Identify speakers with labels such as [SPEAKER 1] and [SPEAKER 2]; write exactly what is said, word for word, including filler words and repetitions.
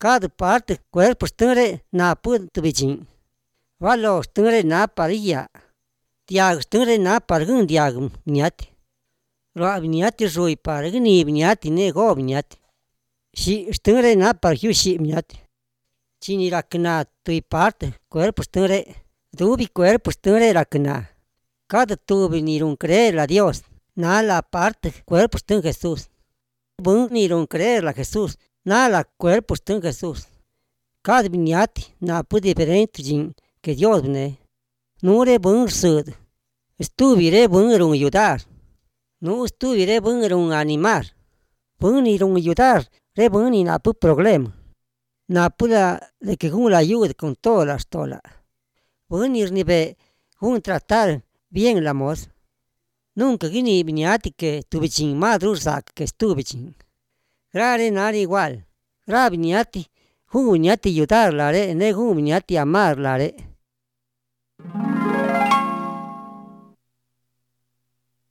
[SPEAKER 1] Cada parte cuerpo stare na put tubichin. Valo stare na parilla. Tiag stare na pargun diag niati. Roa niati roi pargni niati ne go niati. Si stare na parhushi niati. Chini rakna tui parte cuerpo stare. Dubi cuerpo stare rakna. Cada tubi nirun creer a Dios. Na la parte cuerpo stun Jesús. Bun nirun creer a Jesús. Na la cuerpo stun Jesús. Cada niati na pu diferente jin que Dios ne. Nure bun sud. Estuvire bun run ayudar. No estuvire bun run animar. Bun nirun ayudar. Re bun ni na pu problema. Na puda de que gun la ayude con toda la stola. Bun nirnibe gun tratar bien el amor. Nunca gini niati que tubichin madru sak que estubichin. Rare nada igual. Rabi niati. Gun niati ayudar la re. Ne gun niati amar la re.